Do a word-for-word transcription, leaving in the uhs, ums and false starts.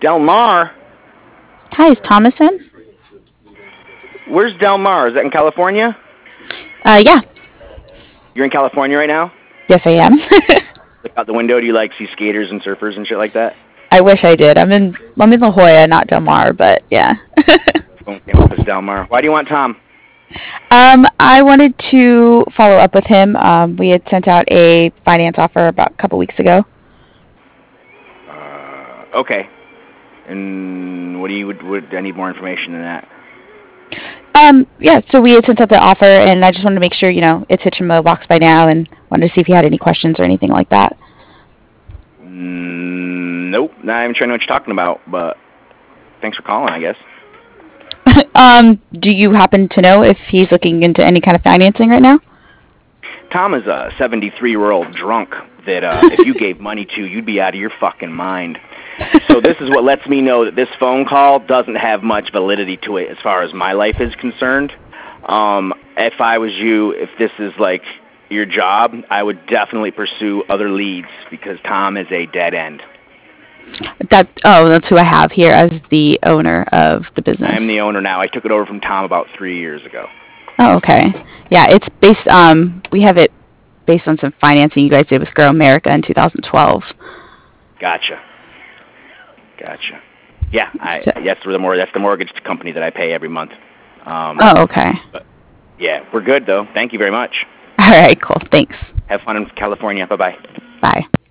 Del Mar? Hi, is Thomas in? Where's Del Mar? Is that in California? Uh, yeah. You're in California right now? Yes, I am. Look out the window. Do you like see skaters and surfers and shit like that? I wish I did. I'm in I'm in La Jolla, not Del Mar, but yeah. Phone came up as Del Mar. Why do you want Tom? Um, I wanted to follow up with him. Um, we had sent out a finance offer about a couple weeks ago. Uh, okay. And what do you would, would I need more information than that? Um, yeah, so we had sent out the offer, and I just wanted to make sure, you know, it's hit your mailbox by now, and wanted to see if you had any questions or anything like that. Mm, nope. Not even sure I know what you're talking about, but thanks for calling, I guess. um, do you happen to know if he's looking into any kind of financing right now? Tom is a seventy-three-year-old drunk that uh, if you gave money to, you'd be out of your fucking mind. So this is what lets me know that this phone call doesn't have much validity to it as far as my life is concerned. Um, if I was you, if this is like your job, I would definitely pursue other leads because Tom is a dead end. That oh, that's who I have here as the owner of the business. I'm the owner now. I took it over from Tom about three years ago. Oh, okay. Yeah, it's based. Um, we have it based on some financing you guys did with Grow America in two thousand twelve. Gotcha. Gotcha. Yeah, I, So, that's the more that's the mortgage company that I pay every month. Um, oh, okay. But yeah, we're good though. Thank you very much. All right, cool. Thanks. Have fun in California. Bye bye. Bye.